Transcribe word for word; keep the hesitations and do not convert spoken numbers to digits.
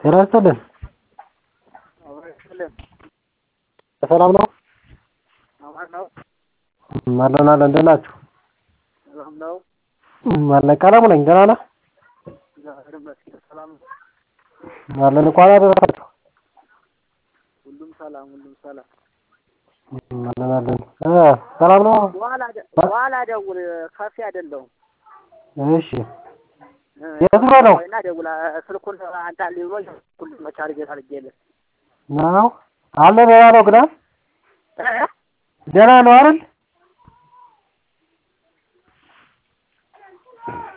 ይራስተልን አወራሽልን ሰላም ነው አማን ነው ማለና ለንደናችሁ ሰላም ነው ማለቃላ ሙነኝ ደህና ነህ ዛሬ መስኪን ሰላም ማለን እንኳን አደረሳችሁ ሁሉም ሰላም ሁሉም ሰላም ማለናለን እ ሰላም ነው ዋላ ዋላ ደውል ካፌ አይደለም እሺ የት ነው እና ደውላ ስልኩን አንተ ሊሮ ሁሉ መቻርጅ አድርጌልህ ነው አለ ደህና ነው ግና ደህና ነው አይደል